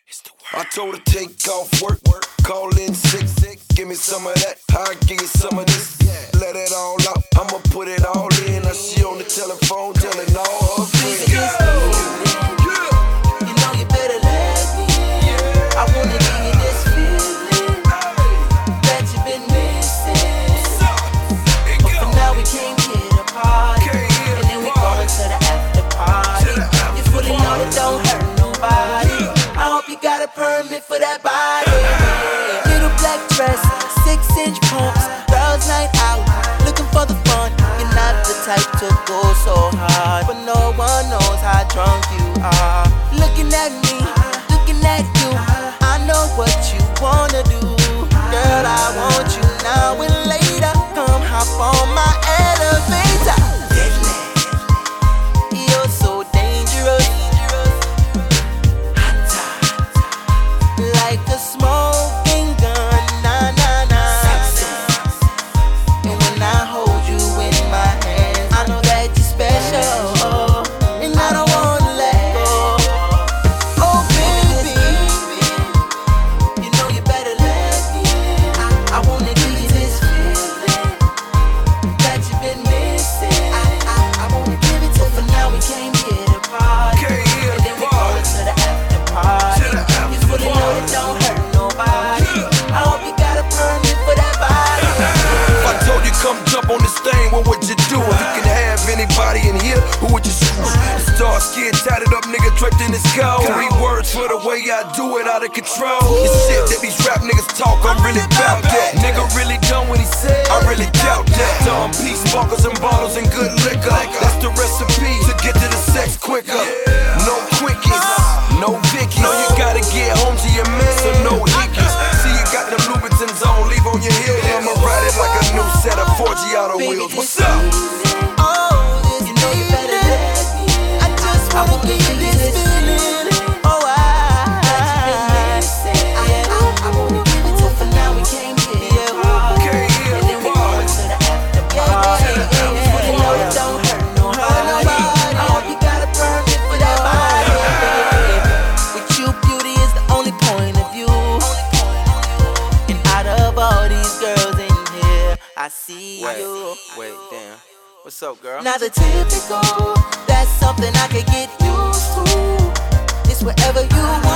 I told her take off work, call in sick, give me some of that, I'll give you some of this. Let it all out, I'ma put it all in. Now she on the telephone telling all her friends. You know you better let me in. I wanna give you this feeling that you've been missing. But for now we can't get a party, and then we going to the after party. You fully know it don't hurt nobody. I hope you got a permit for that body. Little black dress, 6-inch pumps, girls night out, looking for the fun. You're not the type to go so hard, but no one knows how drunk you are. Looking at me, looking at you, I know what you wanna do. Girl, I want you now and later. Come hop on my elevator. You're so dangerous, like a smoking gun, nah, nah, nah. And when I hold you in my hands, I know that you're special, and I don't wanna let go. Oh baby, you know you better let me in. I wanna give you this feeling that you've been missing. I wanna give it to you, but for now we can't get a party, and then we going to the after party. You fully know it don't hurt nobody. I hope you got a permit for that body. If I told you come jump on this thing, what would you do? If you can have anybody in here, who would you screw? Star skin tatted up nigga draped in his coat. 3 words for the way I do it, out of control. This shit that these rap niggas talk, I'm really about that. Nigga really done what he said, I really doubt that. Dumb peace, sparkles and bottles and good liquor. That's the recipe to get to the sex quicker. No quickies, no vickies. No, you gotta get home to your man, so no hickeys. See you got them Louboutins on, leave on your heel. I'ma ride it like a new set of 4Giotto wheels. What's up? Oh, you know you better let me in. I just wanna give you this feeling. Oh, I wanna give it to you, for now we can't get it. And then we going to the after party. You know it don't hurt nobody. I hope you got a permit for that body. With you, beauty is the only point of view. And out of all these girls in here, I see you. Wait, damn. What's up, girl? Now the typical, that's something I could get used to. It's wherever you